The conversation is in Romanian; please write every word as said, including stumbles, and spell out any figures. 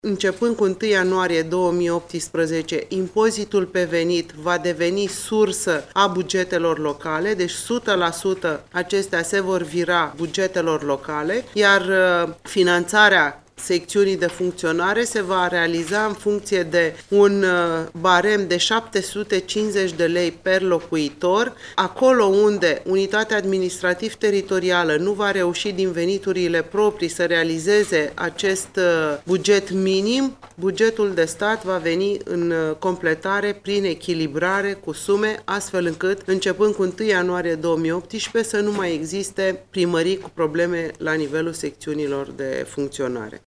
Începând cu întâi ianuarie două mii optsprezece, impozitul pe venit va deveni sursă a bugetelor locale, deci o sută la sută acestea se vor vira bugetelor locale, iar finanțarea secțiunii de funcționare se va realiza în funcție de un barem de șapte sute cincizeci de lei per locuitor. Acolo unde unitatea administrativ-teritorială nu va reuși din veniturile proprii să realizeze acest buget minim, bugetul de stat va veni în completare prin echilibrare cu sume, astfel încât, începând cu întâi ianuarie două mii optsprezece, să nu mai existe primării cu probleme la nivelul secțiunilor de funcționare.